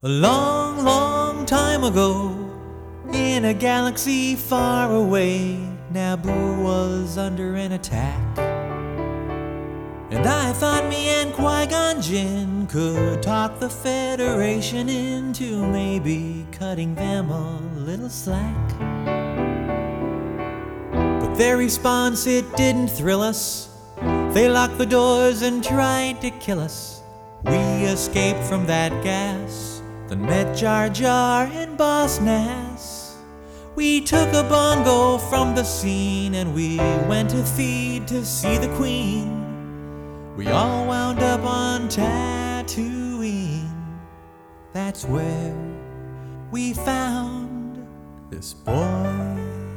A long, long time ago, in a galaxy far away, Naboo was under an attack. And I thought me and Qui-Gon Jinn could talk the Federation into maybe cutting them a little slack. But their response, it didn't thrill us. They locked the doors and tried to kill us. We escaped from that gas, then met Jar Jar and Boss Nass. We took a bongo from the scene and we went to feed to see the Queen. We all wound up on Tatooine. That's where we found this boy.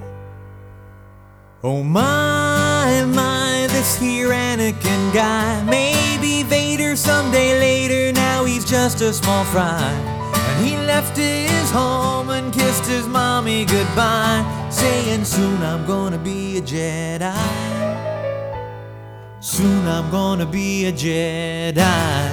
Oh my, this here Anakin guy. Maybe Vader someday later, now he's just a small fry. And he left his home and kissed his mommy goodbye, saying soon I'm gonna be a Jedi. Soon I'm gonna be a Jedi.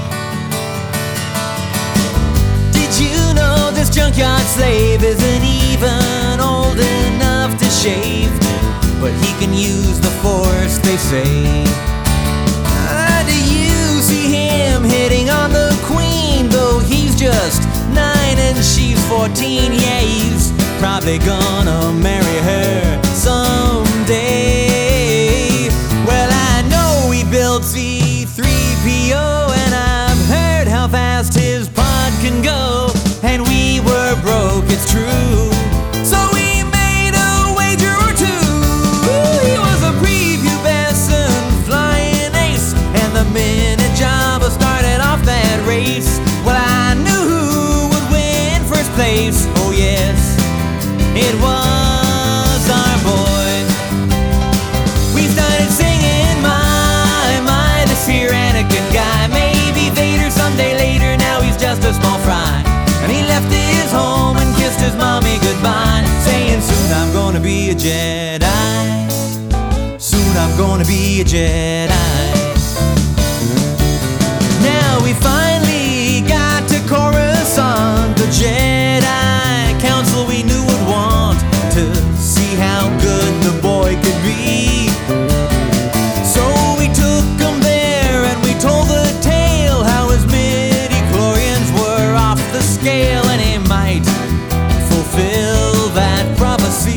Did you know this junkyard slave isn't even old enough to shave? But he can use the Force, they say. Do you see him hitting on the Queen? Though he's just 9 and she's 14. Yeah, he's probably gonna marry her someday. Well, I know he built C-3PO, and I've heard how fast his pod can go. And we were broke, it's true, so we made a wager or two. He was a prepubescent flying ace, and the minute Jabba started off that race, well, I knew who would win first place. Oh yes, it was our boy. We started singing, my, this here Anakin guy. Maybe Vader someday later, now he's just a small fry. And he left his home and kissed his mommy goodbye, saying soon I'm gonna be a Jedi. Soon I'm gonna be a Jedi. Now we finally got to Coruscant, the Jedi Council we knew would want to see how good the boy could be. So we took him there and we told the tale how his midi-chlorians were off the scale, and he might fulfill that prophecy.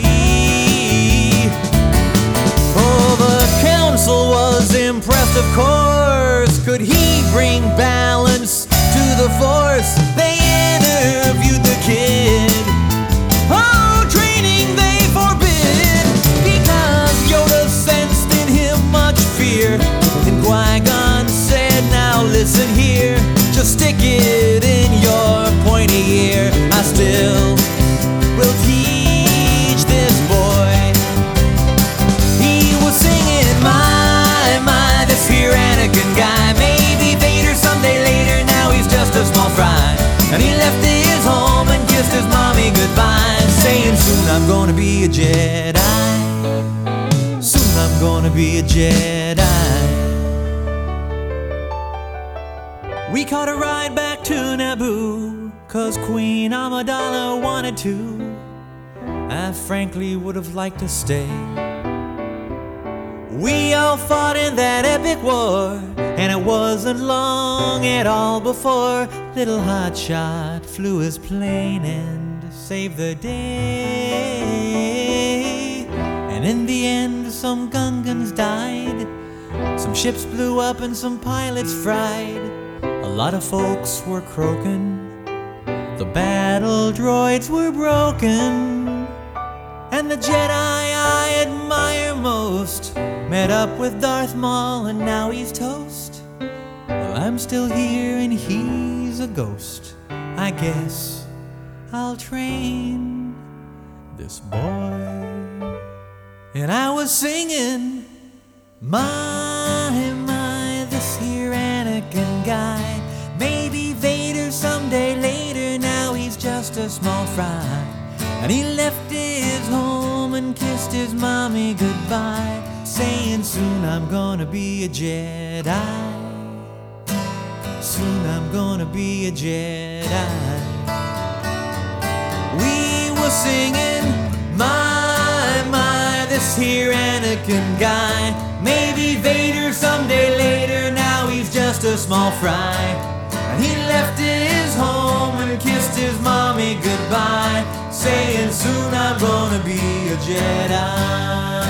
Oh, the council was impressed, of course. Could he bring balance to the Force? They interviewed the kid. Oh, training they forbid, because Yoda sensed in him much fear. And Qui-Gon said, now listen here, just stick it in your pointy ear. I still will teach this boy. He was singing, my, this here Anakin guy. Maybe Vader someday later, now he's just a small fry. And he left his home and kissed his mommy goodbye, saying soon I'm gonna be a Jedi. Soon I'm gonna be a Jedi. We caught a ride back to Naboo, 'cause Queen Amidala wanted to. I frankly would have liked to stay. We all fought in that epic war, and it wasn't long at all before little Hotshot flew his plane and saved the day. And in the end, some Gungans died, some ships blew up and some pilots fried. A lot of folks were croaking, the battle droids were broken, and the Jedi I admire most met up with Darth Maul and now he's toast. Well, I'm still here and he's a ghost. I guess I'll train this boy. And I was singing, my, this here Anakin guy. Maybe Vader someday later, now he's just a small fry. And he left his home and kissed his mommy goodbye, saying soon I'm gonna be a Jedi. Soon I'm gonna be a Jedi. Jedi. We were singing, my, this here Anakin guy. Maybe Vader someday later, now he's just a small fry. And he left his home and kissed his mommy goodbye, saying soon I'm gonna be a Jedi.